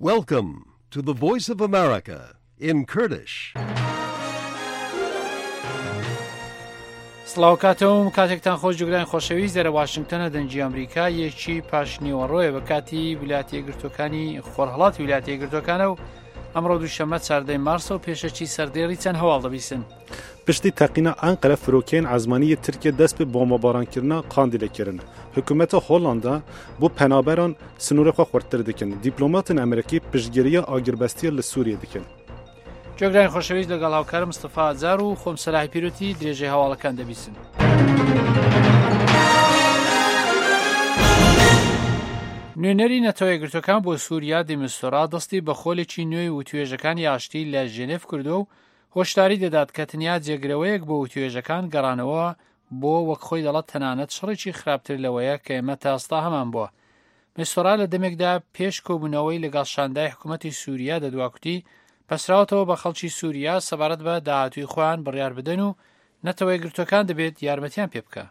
Welcome to the Voice of America in Kurdish. سڵاو کاتەوم کاتێکتان خۆش جوگران خۆشەویست لە واشنگتنە دەنجی ئەمریکا یەکی پاشنیوەڕۆیە بە کاتی ویلایەتە یەکگرتووەکانی خۆرهەڵاتی ویلایەتە یەکگرتووەکانە و ئەمڕۆ دووشەممە 4 مارسە و پێشەکی سەردێڕی چەند هەواڵ دەبیستن. پشتی تەقینە ئەنقەرە فرۆکەین عەزمانیی تورکیا دەست بە بۆمبارانکردنا قاندیلەکردن. حکوومەتە هۆڵاندا بۆ پەنابەران سنوورەخوا خوارتر دەکەن. دیپلۆماتن ئەمریکی پشتگیریە ئاگربەستیە لە سووریە دەکەن. جۆگرانی خۆشەویست لەگەڵ هاوکارم مستەفا ئاجار و خۆم سەلاحی پیرۆتی درێژەی هەواڵەکان دەبیستن. نوێنەری نەتەوە یەکگرتووەکان بۆ سووریا دیمستۆرا دەستی بە خۆلێکی نوێی وتوێژەکانی ئاشتی لە ژێنێف کردو و هۆشداری دەدات کە تەنیا جێگرەوەیەک بۆ وتوێژەکان گەڕانەوە بۆ وەک خۆی دەڵێت تەنانەت شەڕێکی خراپتر لەوەیە کە ئێمە تا ئێستا هەمان بووە. مستۆرا لە دەمێکدا پێش کۆبوونەوەی لەگەڵ شاندای حکوومەتی سووریا دەدواکوتی پەسراوەتەوە بە خەڵکی سووریا سەبارەت بە داهاتووی خۆیان بڕیار بدەن و نەتەوە یەکگرتووەکان دەبێت یارمەتیان پێ بکە.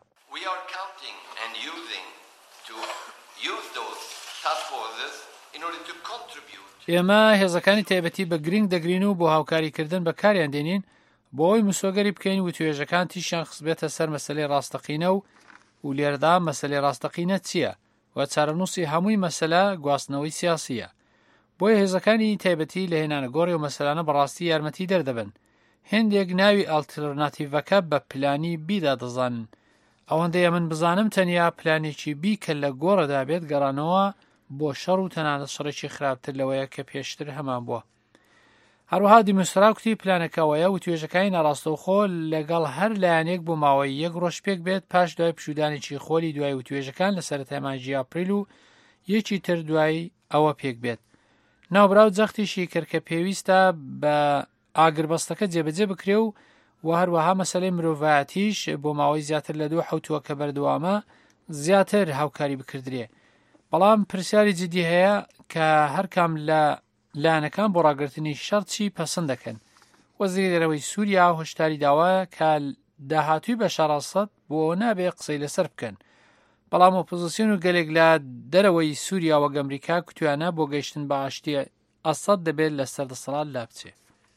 ئێمە هێزەکانی تایبەتی بە گرنگ دەگرین و بۆ هاوکاریکردن بە کاریان دێنین بۆ ئەوی مسۆگەری بکەین و توێژەکان تیشیان خستبێتە سەر مەسەلەی ڕاستەقینە و لێرەدا مەسەلەی ڕاستەقینە چییە و چارەنووسی هەمووی مەسەلە گواستنەوەی سیاسیە. بۆیە هێزەکانی تایبەتی لە هێنانە گۆڕی و مەسەلانە بەڕاستی یارمەتی دەردەبن. هێندێک ناوی ئالترناتیڤەکە بە پلانی بیدا دەزانن. ئەوەندەیە من بزانم تەنیا پلانێکی بی کە لە گۆڕەدا بێت گەڕانەوە بۆ شەڕ و تەنانەت شەڕێکی خراپتر لەوەیە کە پێشتر هەمان بووە. هەروەها دیمۆسرا کوتی پلانەکەوەیە و توێژەکانی ناڕاستەوخۆ لەگەڵ هەر لایەنێک بۆ ماوەی 1 ڕۆژ پێک بێت پاش دوای پشودانێکی خۆلی دوای وتوێژەکان لە سەرەتای مانگی ئاپریل و یەکی تر دوای ئەوە پێک بێت. ناوبراو جەختیشی کرد کە پێویستە بە ئاگربەستەکە جێبەجێ بکرێ و هەروەها مەسەلەی مرۆڤایەتیش بۆ ماوەی زیاتر لە 2 حوتووە کە بەردەوامە زیاتر هاوکاری بکردرێ. بەڵام پرسیاری جدی هەیە کە هەرکام لە لایەنەکان بۆ ڕاگررتنی شەڕچی پەسەند دەکەن. وەزیری دەرەوەی سووریا هۆشداری داوایە کە داهاتووی بە شەڕاست بۆ نابێ قسەی لەسەر بکەن. بەڵام ئۆپۆزیسیۆن و گەلێک لە دەرەوەی سووریا وەک ئەمریکا کوتویانە بۆ گەیشتن بە ئاشتی ئەسەد دەبێت لە سەردەسەڵات لابچێ.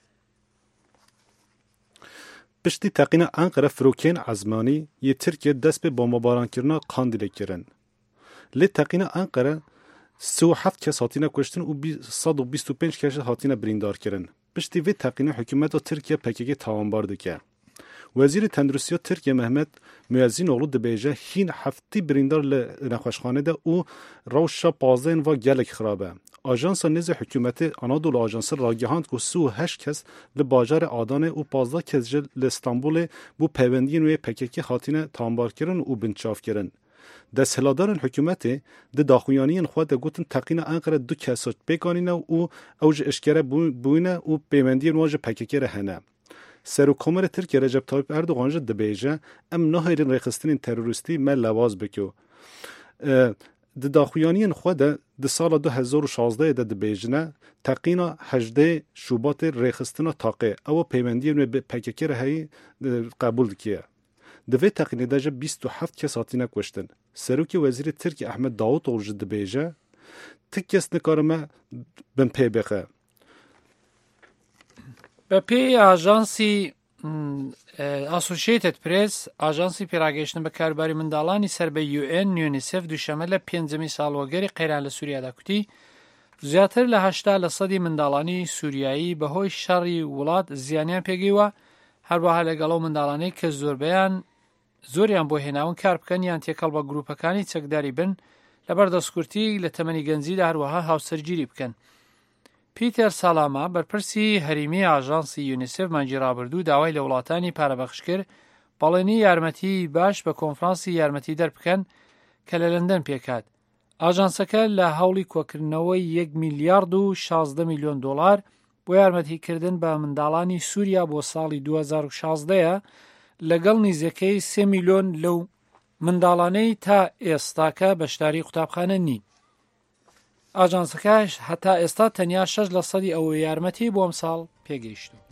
پشتی تەقینە ئەنقەرە فرۆکەین عەزمانیی تورکیا دەست بە بۆمبارانکردنا قاندیلەکردن. لێ تەقینە ئەنقەرە 37 کەس هاتینە کوشتن و 125 کەس هاتینە بریندارکردن. پشتی vê teqînê hikûmeta Tirkiye PKK tawanbar dike. Wezîrê Tenduristiya Tirkiye Mehmet Müezzinoğlu dibêje hîn heftî birîndar li nexweşxane de û rewşa pazeyên ve gelek xirab e. Ajansa Nêzê Hikûmetê Anadolu Ajansı ragihand ku 38 kes li bajarê Adanê û 15 kes ji li Stenbolê bû peyvendiyên wê PKK hatine tawanbarkirin û binçavkirin. Desthiladarên hikûmetê di daxuyaniyên xwe de gotin teqîna Enqere du kes pêkanîne û ew ji eşkere bûyne û peywendiyên wan ji PKK re hene. Serokkomarê Tirkiye Recep Tayyip Erdogan jî dibêje em nahêrin rêxistinên terorîstî me lewaz bike. Di daxuyaniyên xwe de di sala 2016 de dibêjine teqîna 18 Şubatê rêxistina taqê ew peywendiyên wê bi PKK re heyî qebûl dikiye. Di vê teqînê de jî 27 kes hatine kuştin. Serokê Wezîrê Tirkiye Ahmed Davutoğlu jî dibêje tik kes nikarime bin pê bixe. بە پێی ئاژانسی Associated Press ئاژانسی پێڕاگەیشتن بە کاروباری منداڵانی سەر بە UN یونیسف دووشەمە لە 5 ساڵوەگەری قەیران لە سووریادا کوتی زیاتر لە 80% منداڵانی سووریایی بەهۆی شەڕی وڵات زیانیان پێگەیوە هەروەها لەگەڵەو منداڵانەی کە زۆریان بۆ هێناون کار بکەن یان تێکەڵ بە گروپەکانی چەکداری بن لەبەر دەستکورتی لە تەمەنی گەنجیدا هەروەها هاوسەرگیری بکەن. پیتر سالاما بەرپرسی هەریمی ئاژانسی یونیسف مانگی ڕابردوو داوای لە وڵاتانی پارەبەخش کرد بەڵێنی یارمەتی باش بە کۆنفرانسی یارمەتی دەربکەن کە لە لەندەن پێکات. ئاژانسەکە لە هەوڵی کۆکردنەوەی 1 میلیارد و 16 میلیۆن دۆلار بۆ یارمەتیکردن بە منداڵانی سووریا بۆ ساڵی 2016 لەگەڵ نزیکەی 3 میلیۆن لەو منداڵانەی تا ئێستاکە بەشداری قوتابخانە نین. ئاژانسەکەش هەتا ئێستا تەنیا 6% ئەوە یارمەتی بۆ ئەم ساڵ پێگەیشتووە.